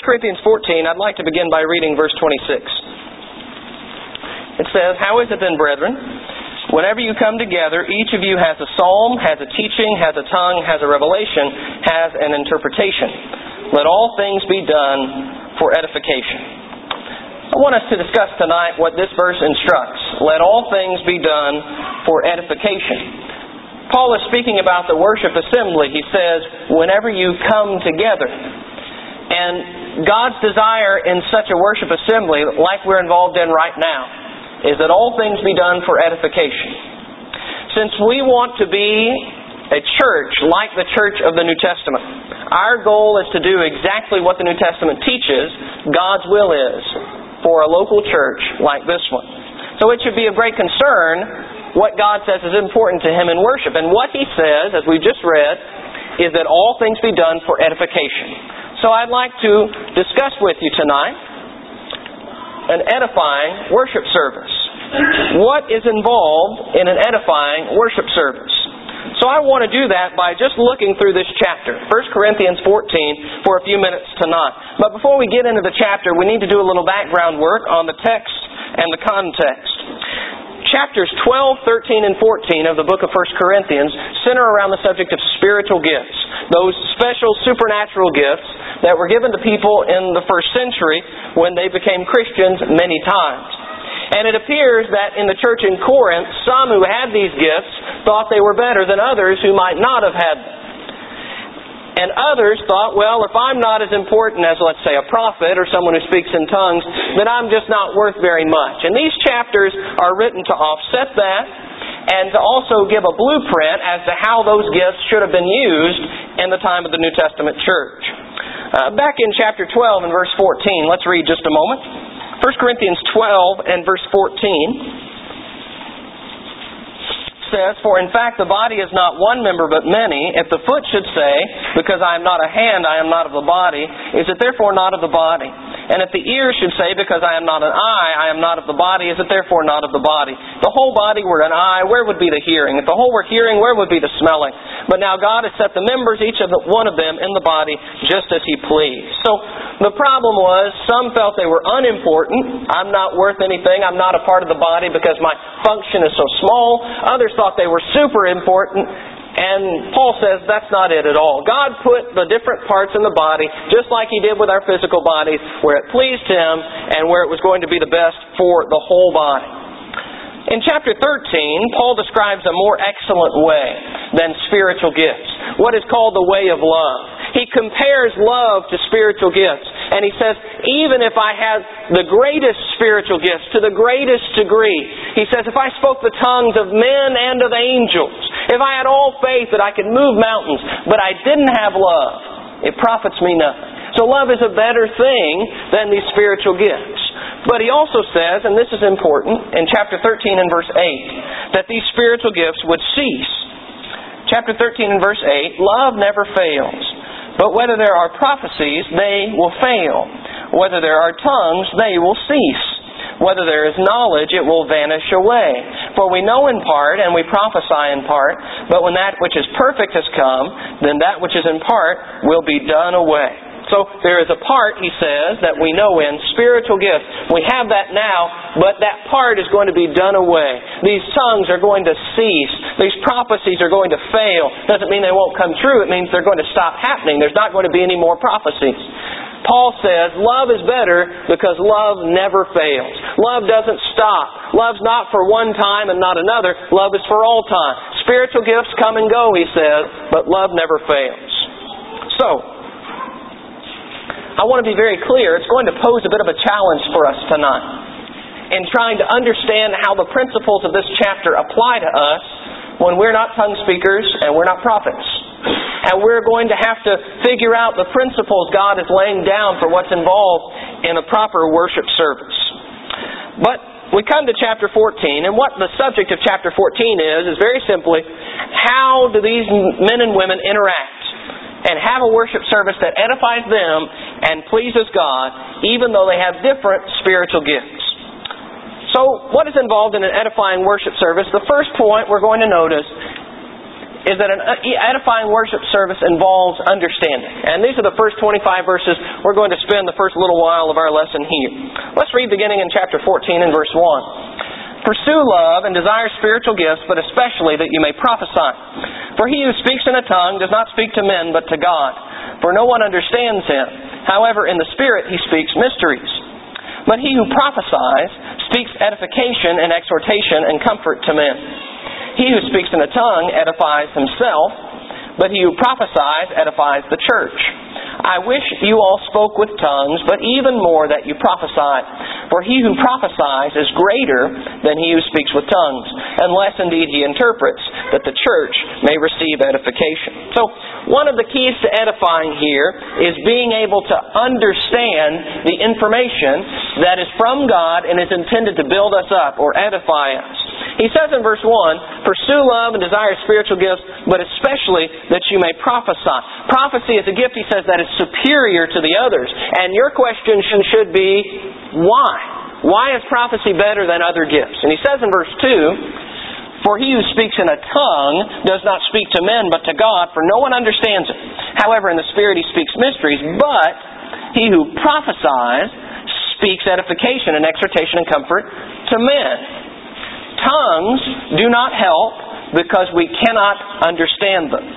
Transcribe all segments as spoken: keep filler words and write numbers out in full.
Corinthians fourteen, I'd like to begin by reading verse twenty-six. It says, "How is it then, brethren? Whenever you come together, each of you has a psalm, has a teaching, has a tongue, has a revelation, has an interpretation. Let all things be done for edification." I want us to discuss tonight what this verse instructs. Let all things be done for edification. Paul is speaking about the worship assembly. He says, whenever you come together. And God's desire in such a worship assembly, like we're involved in right now, is that all things be done for edification. Since we want to be a church like the church of the New Testament, our goal is to do exactly what the New Testament teaches God's will is for a local church like this one. So it should be of great concern what God says is important to Him in worship. And what He says, as we just read, is that all things be done for edification. So I'd like to discuss with you tonight an edifying worship service. What is involved in an edifying worship service? So I want to do that by just looking through this chapter, First Corinthians fourteen, for a few minutes tonight. But before we get into the chapter, we need to do a little background work on the text and the context. Chapters twelve, thirteen, and fourteen of the book of First Corinthians center around the subject of spiritual gifts. Those special supernatural gifts that were given to people in the first century when they became Christians many times. And it appears that in the church in Corinth, some who had these gifts thought they were better than others who might not have had them. And others thought, well, if I'm not as important as, let's say, a prophet or someone who speaks in tongues, then I'm just not worth very much. And these chapters are written to offset that and to also give a blueprint as to how those gifts should have been used in the time of the New Testament church. Uh, back in chapter twelve and verse fourteen, let's read just a moment. First Corinthians twelve and verse fourteen. Says, "For in fact the body is not one member but many. If the foot should say, because I am not a hand, I am not of the body, is it therefore not of the body? And if the ear should say, because I am not an eye, I am not of the body, is it therefore not of the body? The whole body were an eye, where would be the hearing? If the whole were hearing, where would be the smelling? But now God has set the members, each of the, one of them, in the body, just as He pleased." So the problem was, some felt they were unimportant. I'm not worth anything. I'm not a part of the body because my function is so small. Others thought they were super important. And Paul says that's not it at all. God put the different parts in the body, just like He did with our physical bodies, where it pleased Him and where it was going to be the best for the whole body. In chapter thirteen, Paul describes a more excellent way than spiritual gifts, what is called the way of love. He compares love to spiritual gifts. And he says, even if I had the greatest spiritual gifts to the greatest degree, he says, if I spoke the tongues of men and of angels, if I had all faith that I could move mountains, but I didn't have love, it profits me nothing. So love is a better thing than these spiritual gifts. But he also says, and this is important, in chapter thirteen and verse eight, that these spiritual gifts would cease. Chapter thirteen and verse eight, "Love never fails. But whether there are prophecies, they will fail. Whether there are tongues, they will cease. Whether there is knowledge, it will vanish away. For we know in part, and we prophesy in part, but when that which is perfect has come, then that which is in part will be done away." So there is a part, he says, that we know in spiritual gifts. We have that now, but that part is going to be done away. These tongues are going to cease. These prophecies are going to fail. Doesn't mean they won't come true. It means they're going to stop happening. There's not going to be any more prophecies. Paul says love is better because love never fails. Love doesn't stop. Love's not for one time and not another. Love is for all time. Spiritual gifts come and go, he says, but love never fails. So, I want to be very clear. It's going to pose a bit of a challenge for us tonight in trying to understand how the principles of this chapter apply to us when we're not tongue speakers and we're not prophets. And we're going to have to figure out the principles God is laying down for what's involved in a proper worship service. But we come to chapter fourteen, and what the subject of chapter fourteen is, is very simply, how do these men and women interact and have a worship service that edifies them and pleases God, even though they have different spiritual gifts. So, what is involved in an edifying worship service? The first point we're going to notice is that an edifying worship service involves understanding. And these are the first twenty-five verses. We're going to spend the first little while of our lesson here. Let's read beginning in chapter fourteen and verse one. Pursue love and desire spiritual gifts, but especially that you may prophesy. For he who speaks in a tongue does not speak to men, but to God. For no one understands him. However, in the Spirit he speaks mysteries. But he who prophesies speaks edification and exhortation and comfort to men. He who speaks in a tongue edifies himself, but he who prophesies edifies the church. I wish you all spoke with tongues, but even more that you prophesy. For he who prophesies is greater than he who speaks with tongues, unless indeed he interprets, that the church may receive edification. So, one of the keys to edifying here is being able to understand the information that is from God and is intended to build us up or edify us. He says in verse one, pursue love and desire spiritual gifts, but especially that you may prophesy. Prophecy is a gift, he says, that is superior to the others. And your question should be, why? Why is prophecy better than other gifts? And he says in verse two, for he who speaks in a tongue does not speak to men, but to God, for no one understands it. However, in the Spirit he speaks mysteries, but he who prophesies speaks edification and exhortation and comfort to men. Tongues do not help because we cannot understand them,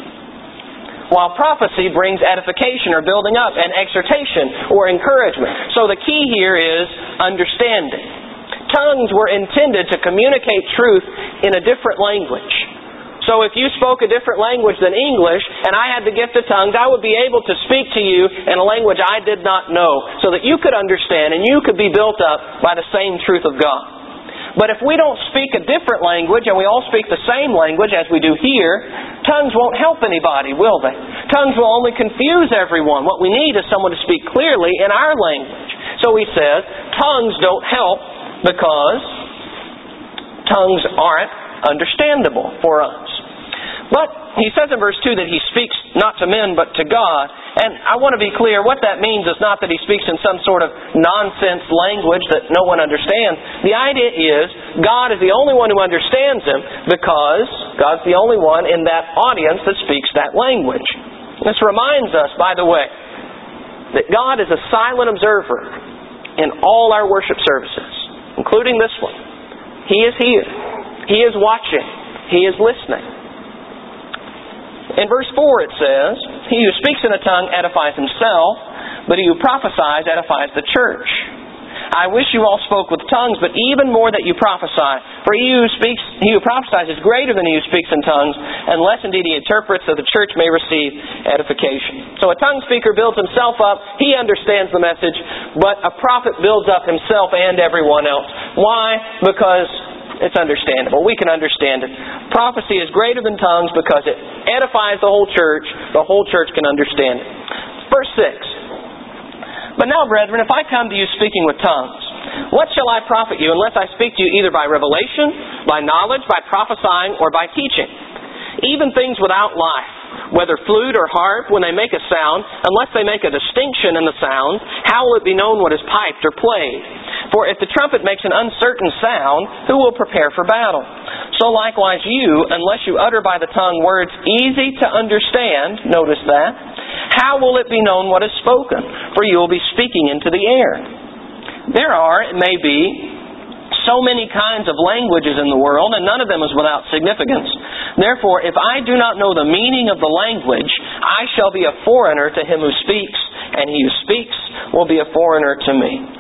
while prophecy brings edification or building up and exhortation or encouragement. So the key here is understanding. Tongues were intended to communicate truth in a different language. So if you spoke a different language than English, and I had the gift of tongues, I would be able to speak to you in a language I did not know, so that you could understand and you could be built up by the same truth of God. But if we don't speak a different language and we all speak the same language as we do here, tongues won't help anybody, will they? Tongues will only confuse everyone. What we need is someone to speak clearly in our language. So he says, tongues don't help because tongues aren't understandable for us. But he says in verse two that he speaks not to men but to God. And I want to be clear, what that means is not that he speaks in some sort of nonsense language that no one understands. The idea is God is the only one who understands him because God's the only one in that audience that speaks that language. This reminds us, by the way, that God is a silent observer in all our worship services, including this one. He is here. He is watching. He is listening. In verse four it says, he who speaks in a tongue edifies himself, but he who prophesies edifies the church. I wish you all spoke with tongues, but even more that you prophesy. For he who speaks, he who prophesies is greater than he who speaks in tongues, unless indeed he interprets, so the church may receive edification. So a tongue speaker builds himself up, he understands the message, but a prophet builds up himself and everyone else. Why? Because it's understandable. We can understand it. Prophecy is greater than tongues because it edifies the whole church. The whole church can understand it. Verse six. But now, brethren, if I come to you speaking with tongues, what shall I profit you unless I speak to you either by revelation, by knowledge, by prophesying, or by teaching? Even things without life, whether flute or harp, when they make a sound, unless they make a distinction in the sound, how will it be known what is piped or played? For if the trumpet makes an uncertain sound, who will prepare for battle? So likewise you, unless you utter by the tongue words easy to understand, notice that, how will it be known what is spoken? For you will be speaking into the air. There are, it may be, so many kinds of languages in the world, and none of them is without significance. Therefore, if I do not know the meaning of the language, I shall be a foreigner to him who speaks, and he who speaks will be a foreigner to me.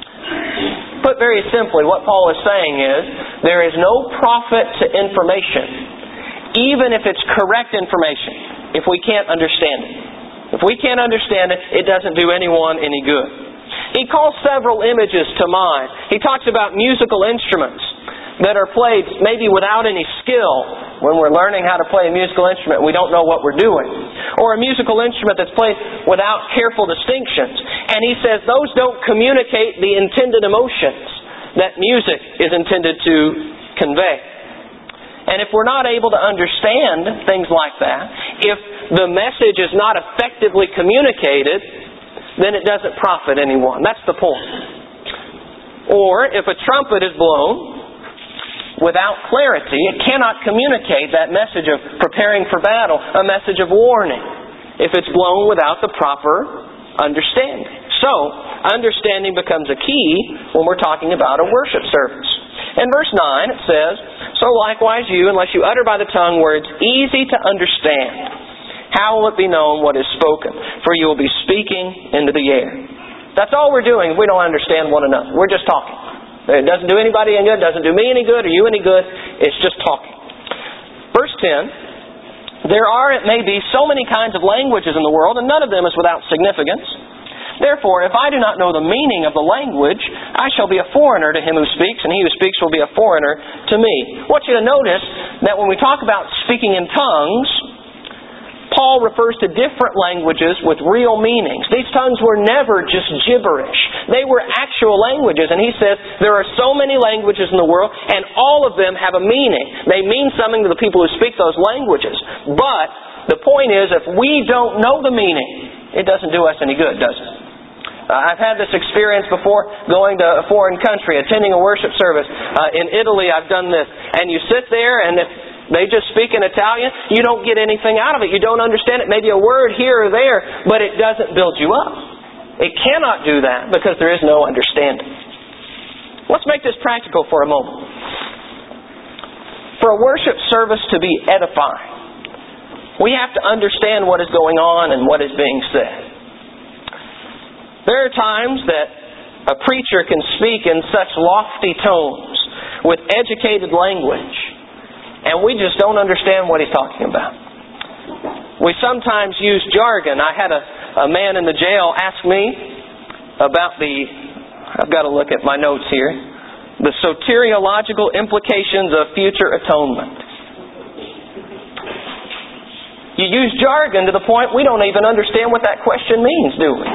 Put very simply, what Paul is saying is, there is no profit to information, even if it's correct information, if we can't understand it. If we can't understand it, it doesn't do anyone any good. He calls several images to mind. He talks about musical instruments that are played maybe without any skill. When we're learning how to play a musical instrument, we don't know what we're doing. Or a musical instrument that's played without careful distinctions. And he says those don't communicate the intended emotions that music is intended to convey. And if we're not able to understand things like that, if the message is not effectively communicated, then it doesn't profit anyone. That's the point. Or if a trumpet is blown, without clarity, it cannot communicate that message of preparing for battle, a message of warning, if it's blown without the proper understanding. So, understanding becomes a key when we're talking about a worship service. In verse nine it says, "So likewise you, unless you utter by the tongue words easy to understand, how will it be known what is spoken? For you will be speaking into the air." That's all we're doing if we don't understand one another. We're just talking. It doesn't do anybody any good, doesn't do me any good, or you any good. It's just talking. Verse ten, "There are, it may be, so many kinds of languages in the world, and none of them is without significance. Therefore, if I do not know the meaning of the language, I shall be a foreigner to him who speaks, and he who speaks will be a foreigner to me." I want you to notice that when we talk about speaking in tongues, Paul refers to different languages with real meanings. These tongues were never just gibberish. They were actual languages. And he says there are so many languages in the world, and all of them have a meaning. They mean something to the people who speak those languages. But the point is, if we don't know the meaning, it doesn't do us any good, does it? Uh, I've had this experience before going to a foreign country, attending a worship service. Uh, in Italy, I've done this. And you sit there, and if they just speak in Italian, you don't get anything out of it. You don't understand it. Maybe a word here or there, but it doesn't build you up. It cannot do that because there is no understanding. Let's make this practical for a moment. For a worship service to be edifying, we have to understand what is going on and what is being said. There are times that a preacher can speak in such lofty tones with educated language, and we just don't understand what he's talking about. We sometimes use jargon. I had a, a man in the jail ask me about the, I've got to look at my notes here, the soteriological implications of future atonement. You use jargon to the point we don't even understand what that question means, do we?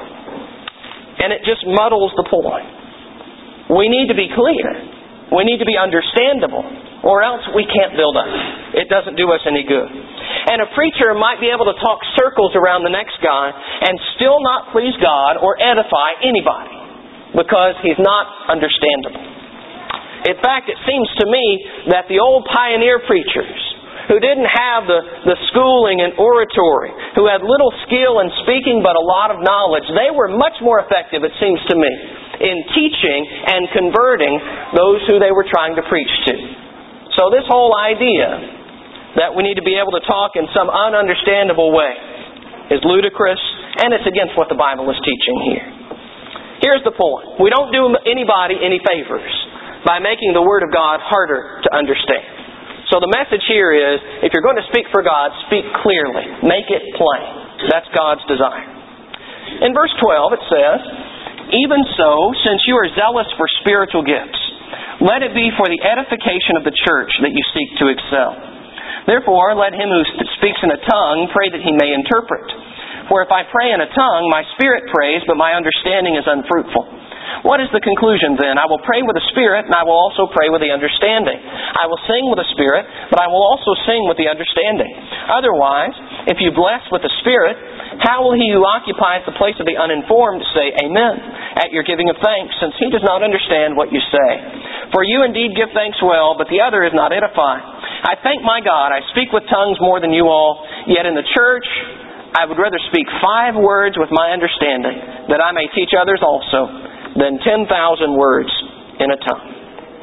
And it just muddles the point. We need to be clear. We need to be understandable, or else we can't build up. It doesn't do us any good. And a preacher might be able to talk circles around the next guy and still not please God or edify anybody because he's not understandable. In fact, it seems to me that the old pioneer preachers who didn't have the, the schooling in oratory, who had little skill in speaking but a lot of knowledge, they were much more effective, it seems to me, in teaching and converting those who they were trying to preach to. So this whole idea that we need to be able to talk in some ununderstandable way is ludicrous, and it's against what the Bible is teaching here. Here's the point. We don't do anybody any favors by making the Word of God harder to understand. So the message here is, if you're going to speak for God, speak clearly. Make it plain. That's God's desire. In verse twelve it says, "Even so, since you are zealous for spiritual gifts, let it be for the edification of the church that you seek to excel. Therefore, let him who speaks in a tongue pray that he may interpret. For if I pray in a tongue, my spirit prays, but my understanding is unfruitful. What is the conclusion then? I will pray with the Spirit, and I will also pray with the understanding. I will sing with the Spirit, but I will also sing with the understanding. Otherwise, if you bless with the Spirit, how will he who occupies the place of the uninformed say Amen at your giving of thanks, since he does not understand what you say? For you indeed give thanks well, but the other is not edifying. I thank my God, I speak with tongues more than you all, yet in the church I would rather speak five words with my understanding, that I may teach others also, than ten thousand words in a tongue."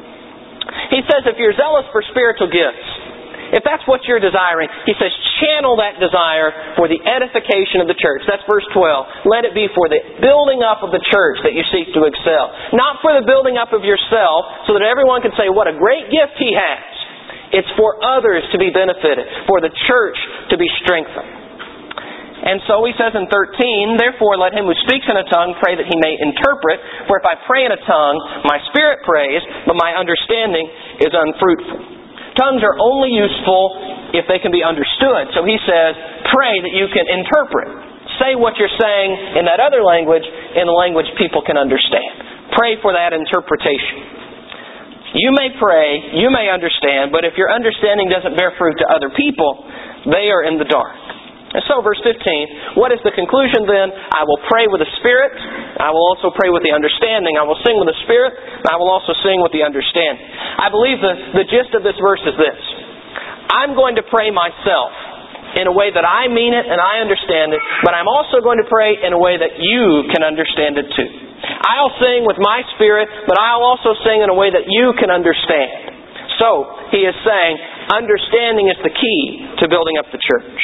He says if you're zealous for spiritual gifts, if that's what you're desiring, he says channel that desire for the edification of the church. That's verse twelve. Let it be for the building up of the church that you seek to excel. Not for the building up of yourself so that everyone can say what a great gift he has. It's for others to be benefited, for the church to be strengthened. And so he says in thirteen, "Therefore let him who speaks in a tongue pray that he may interpret. For if I pray in a tongue, my spirit prays, but my understanding is unfruitful." Tongues are only useful if they can be understood. So he says, pray that you can interpret. Say what you're saying in that other language, in a language people can understand. Pray for that interpretation. You may pray, you may understand, but if your understanding doesn't bear fruit to other people, they are in the dark. And so, verse fifteen, what is the conclusion then? I will pray with the Spirit. I will also pray with the understanding. I will sing with the Spirit. And I will also sing with the understanding. I believe the, the gist of this verse is this. I'm going to pray myself in a way that I mean it and I understand it, but I'm also going to pray in a way that you can understand it too. I'll sing with my spirit, but I'll also sing in a way that you can understand. So, he is saying, understanding is the key to building up the church.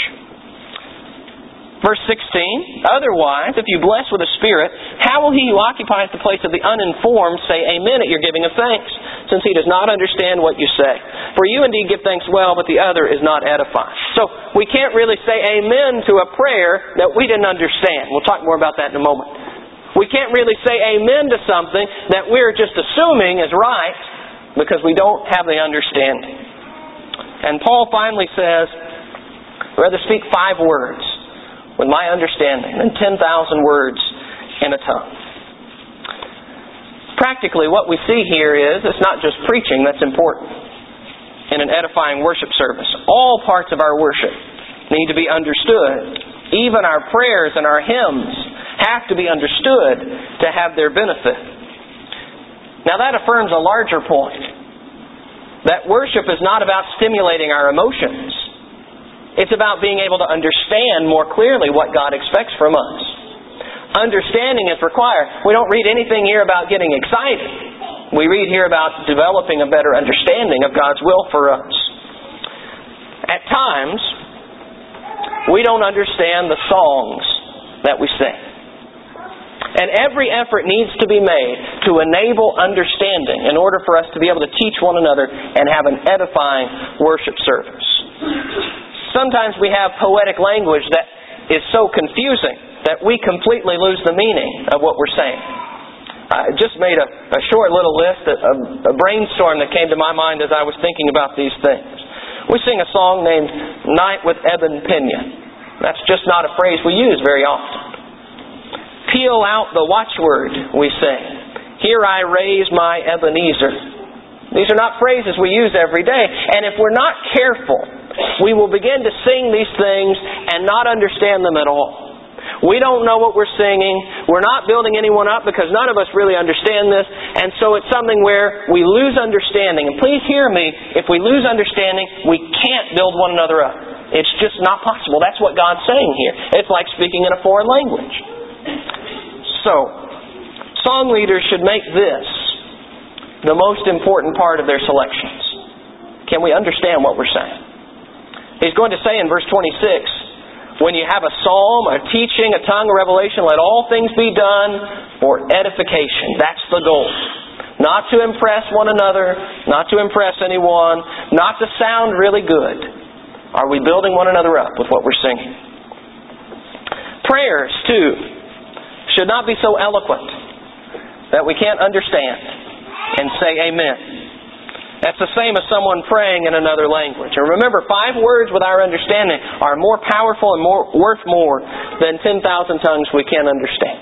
Verse sixteen, otherwise, if you bless with the Spirit, how will he who occupies the place of the uninformed say amen at your giving of thanks, since he does not understand what you say? For you indeed give thanks well, but the other is not edified. So, we can't really say amen to a prayer that we didn't understand. We'll talk more about that in a moment. We can't really say amen to something that we're just assuming is right because we don't have the understanding. And Paul finally says, I'd rather speak five words with my understanding than ten thousand words in a tongue. Practically, what we see here is, it's not just preaching that's important in an edifying worship service. All parts of our worship need to be understood. Even our prayers and our hymns have to be understood to have their benefit. Now that affirms a larger point. That worship is not about stimulating our emotions. It's about being able to understand more clearly what God expects from us. Understanding is required. We don't read anything here about getting excited. We read here about developing a better understanding of God's will for us. At times, we don't understand the songs that we sing. And every effort needs to be made to enable understanding in order for us to be able to teach one another and have an edifying worship service. Sometimes we have poetic language that is so confusing that we completely lose the meaning of what we're saying. I just made a, a short little list, a, a brainstorm that came to my mind as I was thinking about these things. We sing a song named Night with Ebon Pinion. That's just not a phrase we use very often. Peal out the watchword, we sing. Here I raise my Ebenezer. These are not phrases we use every day. And if we're not careful, we will begin to sing these things and not understand them at all. We don't know what we're singing. We're not building anyone up because none of us really understand this. And so it's something where we lose understanding. And please hear me, if we lose understanding, we can't build one another up. It's just not possible. That's what God's saying here. It's like speaking in a foreign language. So, song leaders should make this the most important part of their selections. Can we understand what we're saying? He's going to say in verse twenty-six, when you have a psalm, a teaching, a tongue, a revelation, let all things be done for edification. That's the goal. Not to impress one another, not to impress anyone, not to sound really good. Are we building one another up with what we're singing? Prayers, too, should not be so eloquent that we can't understand and say amen. That's the same as someone praying in another language. And remember, five words with our understanding are more powerful and more worth more than ten thousand tongues we can't understand.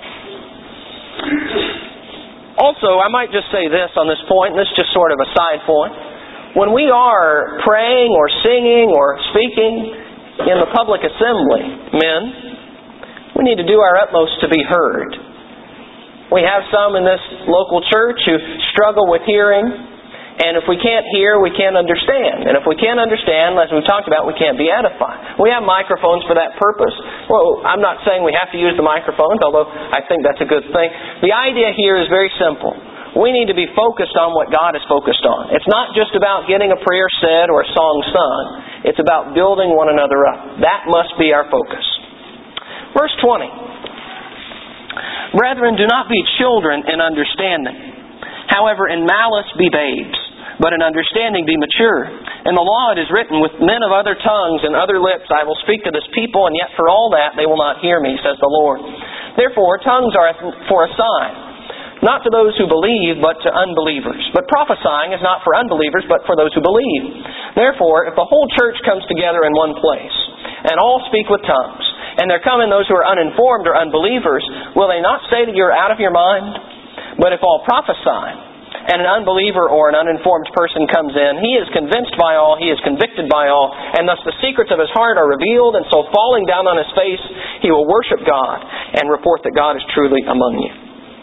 Also, I might just say this on this point, and this is just sort of a side point. When we are praying or singing or speaking in the public assembly, men, we need to do our utmost to be heard. We have some in this local church who struggle with hearing. And if we can't hear, we can't understand. And if we can't understand, as we've talked about, we can't be edified. We have microphones for that purpose. Well, I'm not saying we have to use the microphones, although I think that's a good thing. The idea here is very simple. We need to be focused on what God is focused on. It's not just about getting a prayer said or a song sung. It's about building one another up. That must be our focus. Verse twenty. Brethren, do not be children in understanding. However, in malice be babes, but in understanding be mature. In the law it is written, with men of other tongues and other lips I will speak to this people, and yet for all that they will not hear me, says the Lord. Therefore, tongues are for a sign, not to those who believe, but to unbelievers. But prophesying is not for unbelievers, but for those who believe. Therefore, if the whole church comes together in one place, and all speak with tongues, and there come in those who are uninformed or unbelievers, will they not say that you're out of your mind? But if all prophesy, and an unbeliever or an uninformed person comes in, he is convinced by all, he is convicted by all, and thus the secrets of his heart are revealed, and so falling down on his face, he will worship God and report that God is truly among you.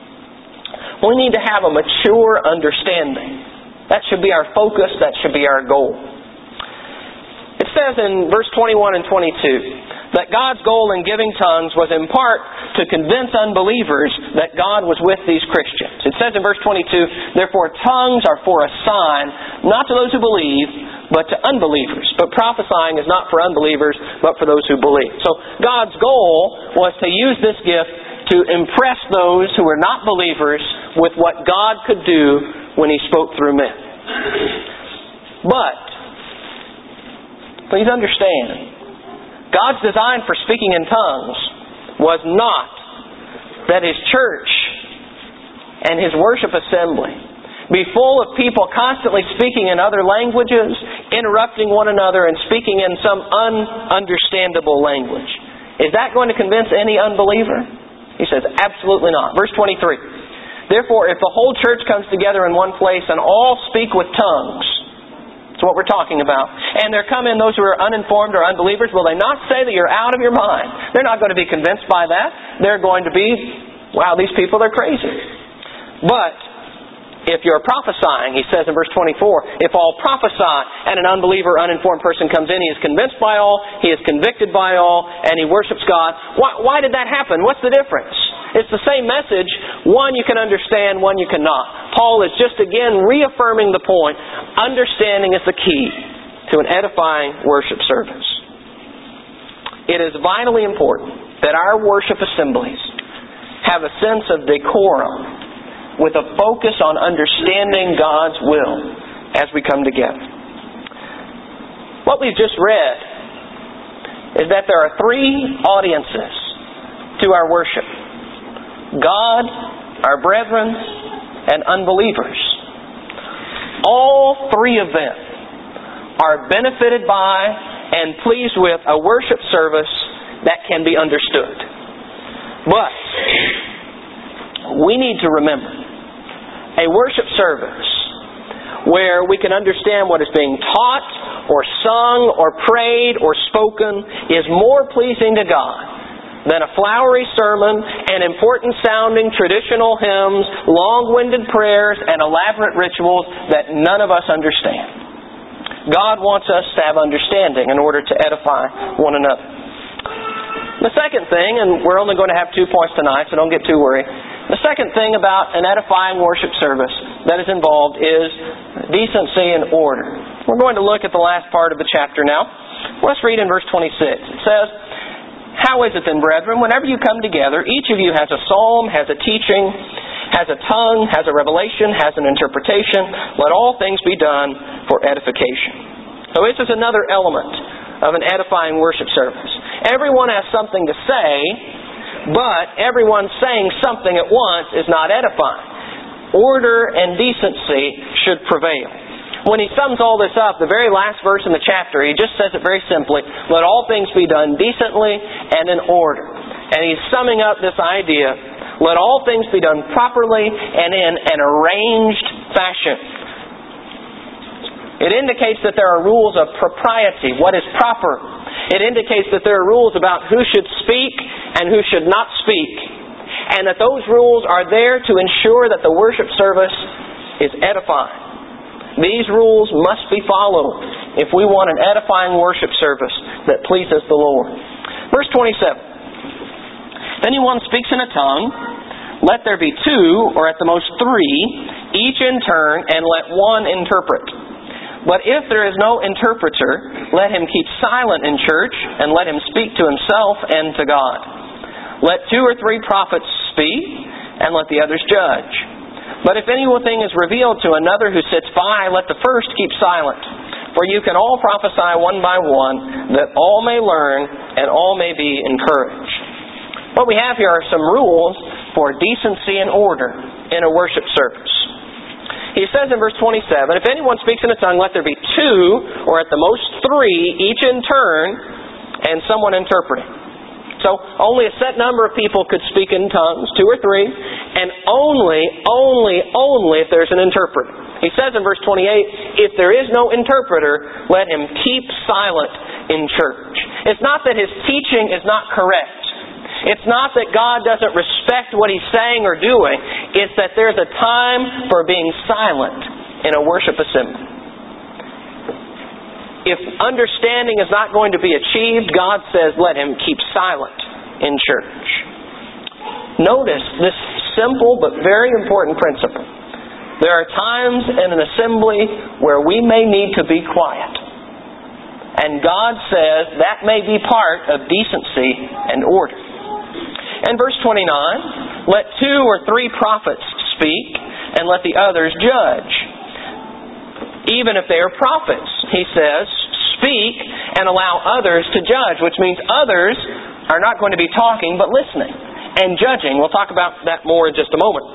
We need to have a mature understanding. That should be our focus, that should be our goal. It says in verse twenty-one and twenty-two, that God's goal in giving tongues was in part to convince unbelievers that God was with these Christians. It says in verse twenty-two, therefore tongues are for a sign, not to those who believe, but to unbelievers. But prophesying is not for unbelievers, but for those who believe. So God's goal was to use this gift to impress those who were not believers with what God could do when He spoke through men. But, please understand, God's design for speaking in tongues was not that His church and His worship assembly be full of people constantly speaking in other languages, interrupting one another, and speaking in some ununderstandable language. Is that going to convince any unbeliever? He says, absolutely not. Verse twenty-three, therefore, if the whole church comes together in one place and all speak with tongues, that's what we're talking about, and there come in those who are uninformed or unbelievers, will they not say that you're out of your mind? They're not going to be convinced by that. They're going to be, wow, these people are crazy. But if you're prophesying, he says in verse twenty-four, if all prophesy and an unbeliever, uninformed person comes in, he is convinced by all, he is convicted by all, and he worships God. Why, why did that happen? What's the difference? It's the same message. One you can understand, one you cannot. Paul is just again reaffirming the point. Understanding is the key to an edifying worship service. It is vitally important that our worship assemblies have a sense of decorum with a focus on understanding God's will as we come together. What we've just read is that there are three audiences to our worship: God, our brethren, and unbelievers. All three of them are benefited by and pleased with a worship service that can be understood. But we need to remember, a worship service where we can understand what is being taught or sung or prayed or spoken is more pleasing to God than a flowery sermon and important-sounding traditional hymns, long-winded prayers, and elaborate rituals that none of us understand. God wants us to have understanding in order to edify one another. The second thing, and we're only going to have two points tonight, so don't get too worried. The second thing about an edifying worship service that is involved is decency and order. We're going to look at the last part of the chapter now. Let's read in verse twenty-six. It says, how is it then, brethren, whenever you come together, each of you has a psalm, has a teaching, has a tongue, has a revelation, has an interpretation. Let all things be done for edification. So this is another element of an edifying worship service. Everyone has something to say, but everyone saying something at once is not edifying. Order and decency should prevail. When he sums all this up, the very last verse in the chapter, he just says it very simply, let all things be done decently and in order. And he's summing up this idea, let all things be done properly and in an arranged fashion. It indicates that there are rules of propriety, what is proper. It indicates that there are rules about who should speak and who should not speak. And that those rules are there to ensure that the worship service is edifying. These rules must be followed if we want an edifying worship service that pleases the Lord. Verse twenty-seven. If anyone speaks in a tongue, let there be two, or at the most three, each in turn, and let one interpret. But if there is no interpreter, let him keep silent in church, and let him speak to himself and to God. Let two or three prophets speak, and let the others judge. But if anything is revealed to another who sits by, let the first keep silent. For you can all prophesy one by one, that all may learn and all may be encouraged. What we have here are some rules for decency and order in a worship service. He says in verse twenty-seven, if anyone speaks in a tongue, let there be two, or at the most three, each in turn, and someone interpreting. So only a set number of people could speak in tongues, two or three, And only, only, only if there's an interpreter. He says in verse twenty-eight, if there is no interpreter, let him keep silent in church. It's not that his teaching is not correct. It's not that God doesn't respect what he's saying or doing. It's that there's a time for being silent in a worship assembly. If understanding is not going to be achieved, God says, let him keep silent in church. Notice this simple but very important principle. There are times in an assembly where we may need to be quiet. And God says that may be part of decency and order. And verse twenty-nine, let two or three prophets speak, and let the others judge. Even if they are prophets, he says, speak and allow others to judge, which means others are not going to be talking but listening and judging. We'll talk about that more in just a moment.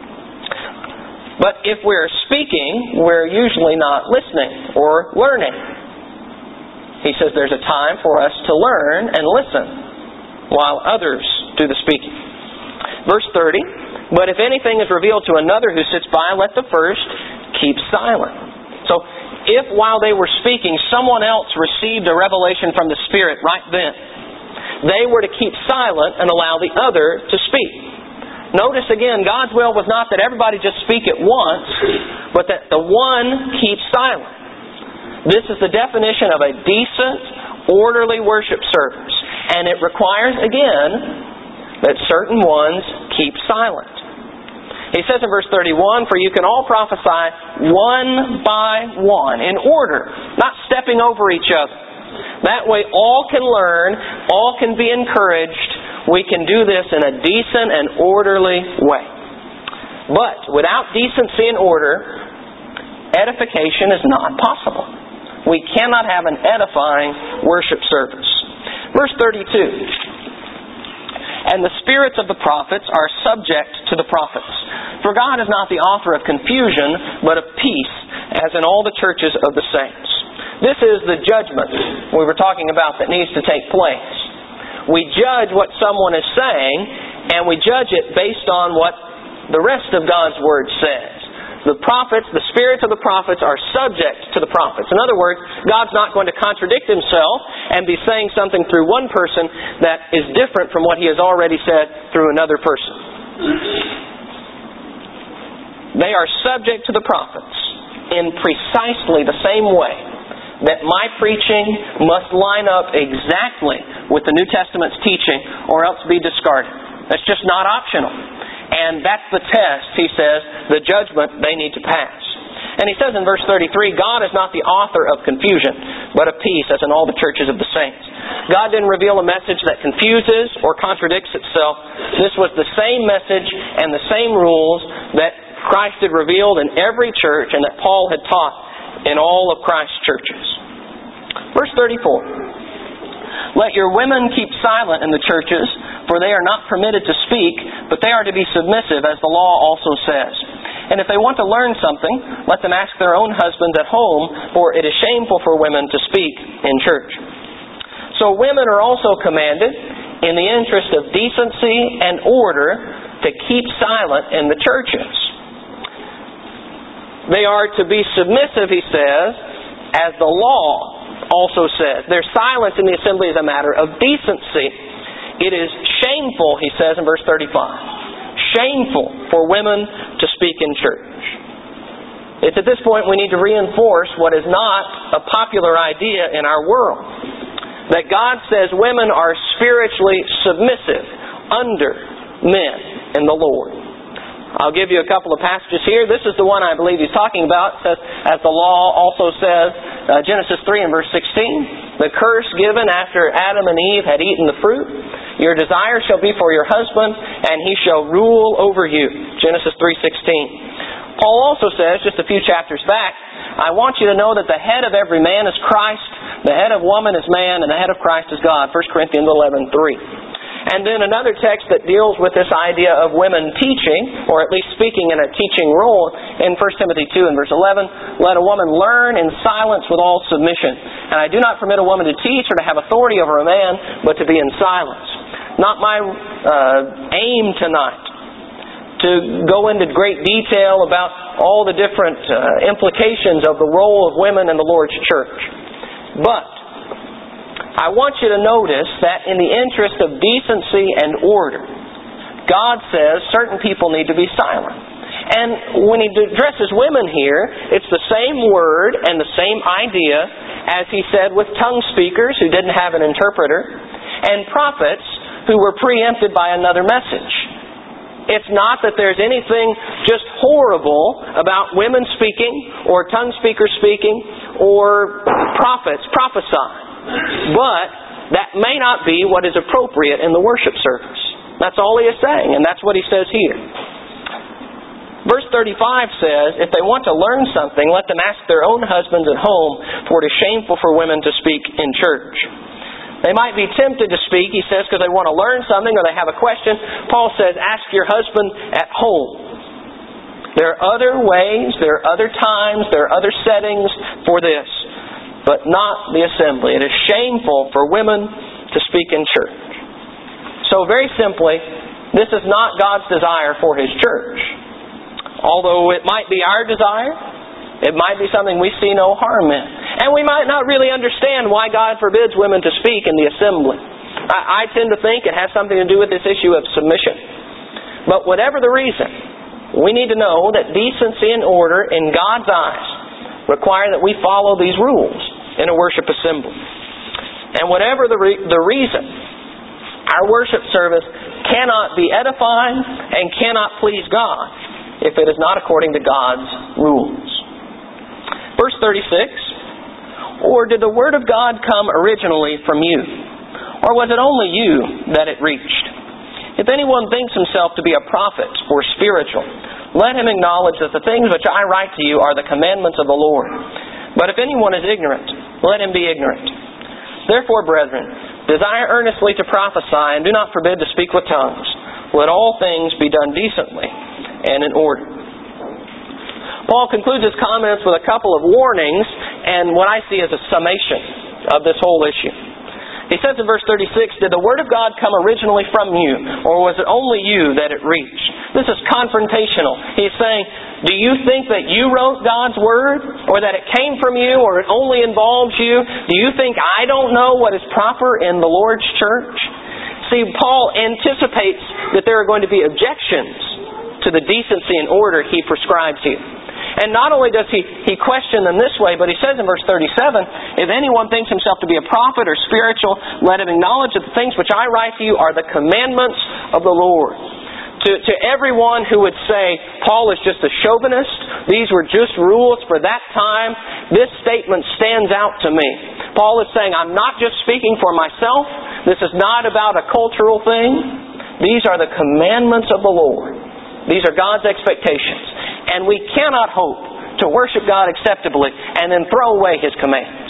But if we're speaking, we're usually not listening or learning. He says there's a time for us to learn and listen while others do the speaking. Verse thirty, but if anything is revealed to another who sits by, let the first keep silent. So, if while they were speaking, someone else received a revelation from the Spirit right then, they were to keep silent and allow the other to speak. Notice again, God's will was not that everybody just speak at once, but that the one keeps silent. This is the definition of a decent, orderly worship service. And it requires, again, that certain ones keep silent. He says in verse thirty-one, for you can all prophesy one by one, in order, not stepping over each other. That way all can learn, all can be encouraged. We can do this in a decent and orderly way. But without decency and order, edification is not possible. We cannot have an edifying worship service. Verse thirty-two, and the spirits of the prophets are subject to the prophets. For God is not the author of confusion, but of peace, as in all the churches of the saints. This is the judgment we were talking about that needs to take place. We judge what someone is saying, and we judge it based on what the rest of God's Word says. The prophets, the spirits of the prophets are subject to the prophets. In other words, God's not going to contradict Himself and be saying something through one person that is different from what He has already said through another person. They are subject to the prophets in precisely the same way that my preaching must line up exactly with the New Testament's teaching or else be discarded. That's just not optional. And that's the test, he says, the judgment they need to pass. And he says in verse thirty-three, God is not the author of confusion, but of peace, as in all the churches of the saints. God didn't reveal a message that confuses or contradicts itself. This was the same message and the same rules that Christ had revealed in every church and that Paul had taught in all of Christ's churches. Verse thirty-four, let your women keep silent in the churches, for they are not permitted to speak, but they are to be submissive, as the law also says. And if they want to learn something, let them ask their own husbands at home, for it is shameful for women to speak in church. So women are also commanded, in the interest of decency and order, to keep silent in the churches. They are to be submissive, he says, as the law also says. Their silence in the assembly is a matter of decency. It is shameful, he says in verse thirty-five, shameful for women to speak in church. It's at this point we need to reinforce what is not a popular idea in our world. That God says women are spiritually submissive under men in the Lord. I'll give you a couple of passages here. This is the one I believe he's talking about. It says, as the law also says, uh, Genesis three and verse sixteen, the curse given after Adam and Eve had eaten the fruit, your desire shall be for your husband, and he shall rule over you. Genesis three sixteen. Paul also says, just a few chapters back, I want you to know that the head of every man is Christ, the head of woman is man, and the head of Christ is God. First Corinthians eleven three. And then another text that deals with this idea of women teaching, or at least speaking in a teaching role, in First Timothy two and verse eleven, let a woman learn in silence with all submission. And I do not permit a woman to teach or to have authority over a man, but to be in silence. Not my uh, aim tonight to go into great detail about all the different uh, implications of the role of women in the Lord's church. But I want you to notice that in the interest of decency and order, God says certain people need to be silent. And when He addresses women here, it's the same word and the same idea as He said with tongue speakers who didn't have an interpreter and prophets who were preempted by another message. It's not that there's anything just horrible about women speaking or tongue speakers speaking or prophets prophesying. But that may not be what is appropriate in the worship service. That's all he is saying, and that's what he says here. Verse thirty-five says, if they want to learn something, let them ask their own husbands at home, for it is shameful for women to speak in church. They might be tempted to speak, he says, because they want to learn something or they have a question. Paul says, ask your husband at home. There are other ways, there are other times, there are other settings for this, but not the assembly. It is shameful for women to speak in church. So very simply, this is not God's desire for His church. Although it might be our desire, it might be something we see no harm in. And we might not really understand why God forbids women to speak in the assembly. I, I tend to think it has something to do with this issue of submission. But whatever the reason, we need to know that decency and order in God's eyes require that we follow these rules in a worship assembly. And whatever the re- the reason, our worship service cannot be edifying and cannot please God if it is not according to God's rules. Verse thirty-six, or did the Word of God come originally from you? Or was it only you that it reached? If anyone thinks himself to be a prophet or spiritual, let him acknowledge that the things which I write to you are the commandments of the Lord. But if anyone is ignorant, let him be ignorant. Therefore, brethren, desire earnestly to prophesy, and do not forbid to speak with tongues. Let all things be done decently and in order. Paul concludes his comments with a couple of warnings and what I see as a summation of this whole issue. He says in verse thirty-six, did the Word of God come originally from you, or was it only you that it reached? This is confrontational. He's saying, do you think that you wrote God's Word, or that it came from you, or it only involves you? Do you think I don't know what is proper in the Lord's church? See, Paul anticipates that there are going to be objections to the decency and order he prescribes here. And not only does he, he question them this way, but he says in verse thirty-seven, if anyone thinks himself to be a prophet or spiritual, let him acknowledge that the things which I write to you are the commandments of the Lord. To, to everyone who would say, Paul is just a chauvinist, these were just rules for that time, this statement stands out to me. Paul is saying, I'm not just speaking for myself, this is not about a cultural thing, these are the commandments of the Lord. These are God's expectations. And we cannot hope to worship God acceptably and then throw away His commands.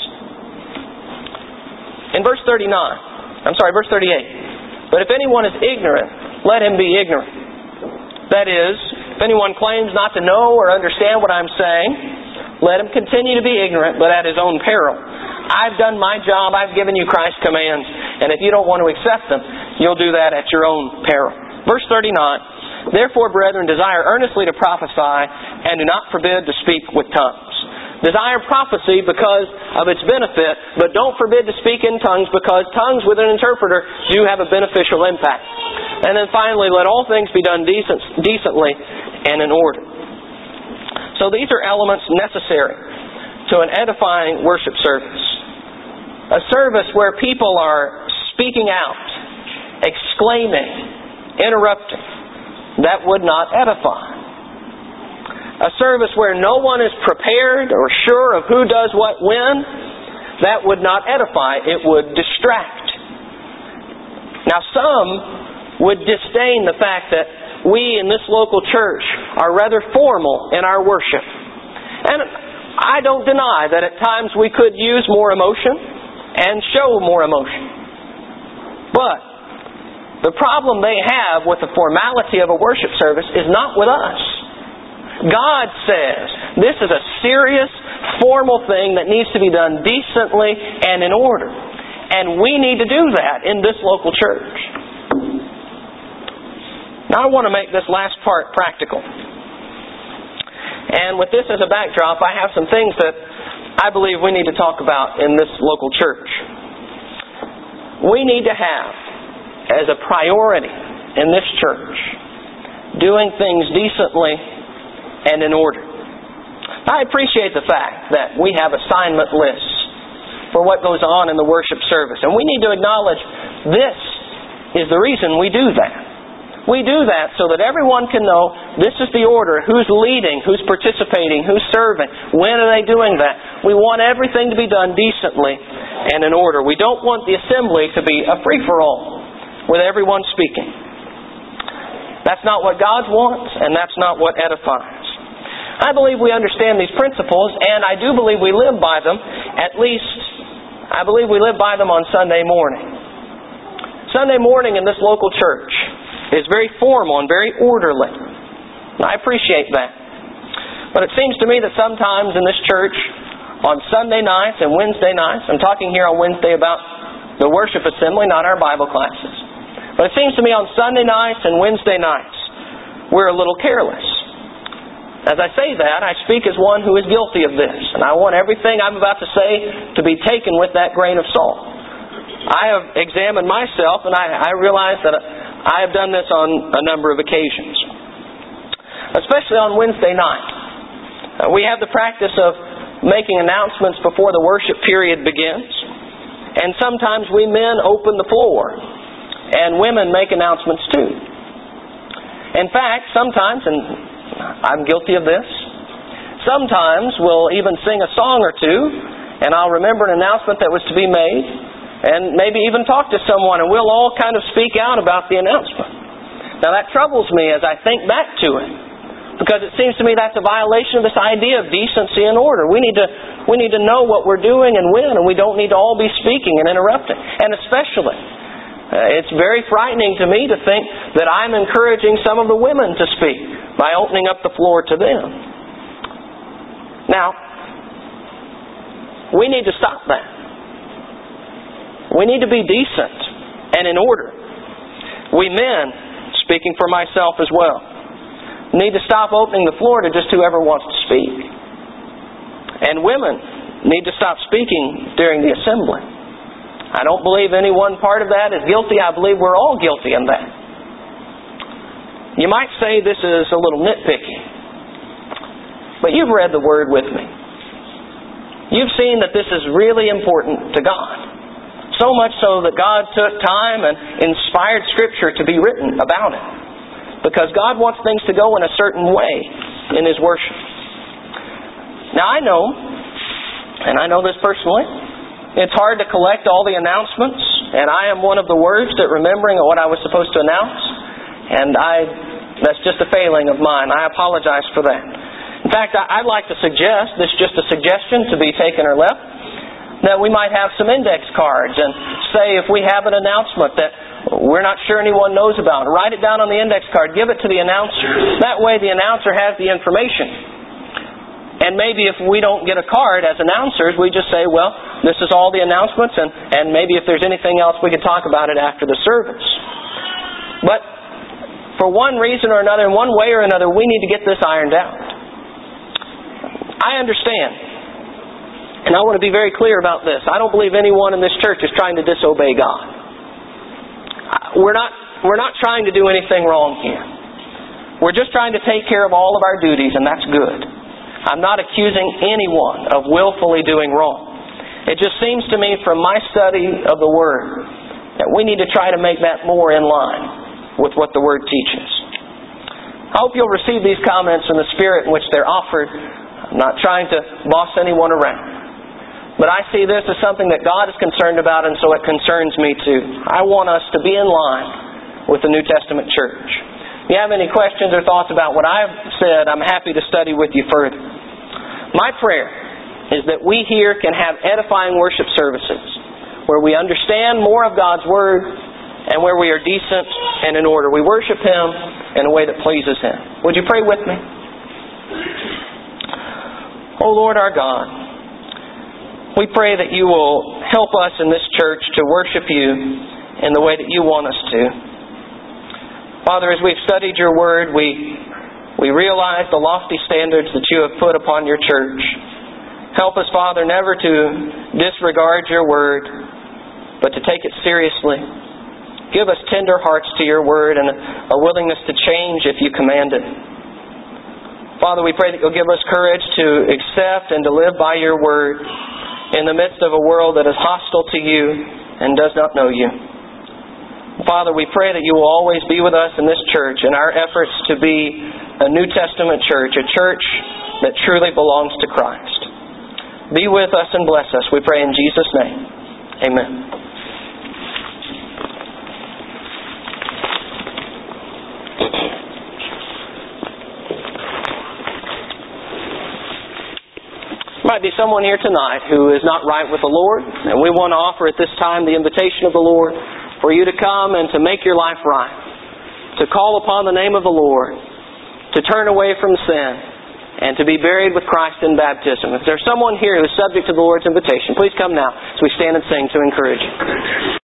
In verse thirty-nine, I'm sorry, verse thirty-eight. But if anyone is ignorant, let him be ignorant. That is, if anyone claims not to know or understand what I'm saying, let him continue to be ignorant, but at his own peril. I've done my job, I've given you Christ's commands, and if you don't want to accept them, you'll do that at your own peril. Verse thirty-nine. Therefore, brethren, desire earnestly to prophesy, and do not forbid to speak with tongues. Desire prophecy because of its benefit, but don't forbid to speak in tongues because tongues with an interpreter do have a beneficial impact. And then finally, let all things be done decent, decently and in order. So these are elements necessary to an edifying worship service. A service where people are speaking out, exclaiming, interrupting. That would not edify. A service where no one is prepared or sure of who does what when, that would not edify. It would distract. Now some would disdain the fact that we in this local church are rather formal in our worship. And I don't deny that at times we could use more emotion and show more emotion. But the problem they have with the formality of a worship service is not with us. God says this is a serious, formal thing that needs to be done decently and in order. And we need to do that in this local church. Now I want to make this last part practical. And with this as a backdrop, I have some things that I believe we need to talk about in this local church. We need to have, as a priority in this church, doing things decently and in order. I appreciate the fact that we have assignment lists for what goes on in the worship service. And we need to acknowledge this is the reason we do that. We do that so that everyone can know this is the order, who's leading, who's participating, who's serving, when are they doing that. We want everything to be done decently and in order. We don't want the assembly to be a free-for-all with everyone speaking. That's not what God wants, and that's not what edifies. I believe we understand these principles, and I do believe we live by them. At least, I believe we live by them on Sunday morning. Sunday morning in this local church is very formal and very orderly. And I appreciate that. But it seems to me that sometimes in this church, on Sunday nights and Wednesday nights, I'm talking here on Wednesday about the worship assembly, not our Bible classes. But it seems to me on Sunday nights and Wednesday nights, we're a little careless. As I say that, I speak as one who is guilty of this. And I want everything I'm about to say to be taken with that grain of salt. I have examined myself, and I, I realize that I have done this on a number of occasions. Especially on Wednesday night. Uh, we have the practice of making announcements before the worship period begins. And sometimes we men open the floor. And women make announcements too. In fact, sometimes, and I'm guilty of this, sometimes we'll even sing a song or two, and I'll remember an announcement that was to be made, and maybe even talk to someone, and we'll all kind of speak out about the announcement. Now that troubles me as I think back to it, because it seems to me that's a violation of this idea of decency and order. We need to we need to know what we're doing and when, and we don't need to all be speaking and interrupting. And especially, uh, it's very frightening to me to think that I'm encouraging some of the women to speak by opening up the floor to them. Now, we need to stop that. We need to be decent and in order. We men, speaking for myself as well, need to stop opening the floor to just whoever wants to speak. And women need to stop speaking during the assembly. I don't believe any one part of that is guilty. I believe we're all guilty in that. You might say this is a little nitpicky, but you've read the Word with me. You've seen that this is really important to God. So much so that God took time and inspired Scripture to be written about it. Because God wants things to go in a certain way in His worship. Now I know, and I know this personally, it's hard to collect all the announcements, and I am one of the worst at remembering what I was supposed to announce, and I that's just a failing of mine. I apologize for that. In fact, I'd like to suggest, this is just a suggestion to be taken or left, that we might have some index cards and say if we have an announcement that we're not sure anyone knows about, write it down on the index card, give it to the announcer. That way the announcer has the information. And maybe if we don't get a card as announcers, we just say, well, this is all the announcements, and, and maybe if there's anything else we could talk about it after the service. But for one reason or another, in one way or another, we need to get this ironed out. I understand. And I want to be very clear about this. I don't believe anyone in this church is trying to disobey God. We're not, we're not trying to do anything wrong here. We're just trying to take care of all of our duties, and that's good. I'm not accusing anyone of willfully doing wrong. It just seems to me from my study of the Word that we need to try to make that more in line with what the Word teaches. I hope you'll receive these comments in the spirit in which they're offered. I'm not trying to boss anyone around. But I see this as something that God is concerned about, and so it concerns me too. I want us to be in line with the New Testament church. If you have any questions or thoughts about what I've said, I'm happy to study with you further. My prayer is that we here can have edifying worship services where we understand more of God's Word and where we are decent and in order. We worship Him in a way that pleases Him. Would you pray with me? Oh Lord our God, we pray that you will help us in this church to worship you in the way that you want us to. Father, as we've studied your word, we, we realize the lofty standards that you have put upon your church. Help us, Father, never to disregard your word, but to take it seriously. Give us tender hearts to your word and a willingness to change if you command it. Father, we pray that you'll give us courage to accept and to live by your word in the midst of a world that is hostile to you and does not know you. Father, we pray that you will always be with us in this church in our efforts to be a New Testament church, a church that truly belongs to Christ. Be with us and bless us, we pray in Jesus' name. Amen. Might be someone here tonight who is not right with the Lord, and we want to offer at this time the invitation of the Lord for you to come and to make your life right, to call upon the name of the Lord, to turn away from sin, and to be buried with Christ in baptism. If there's someone here who is subject to the Lord's invitation, please come now as we stand and sing to encourage you.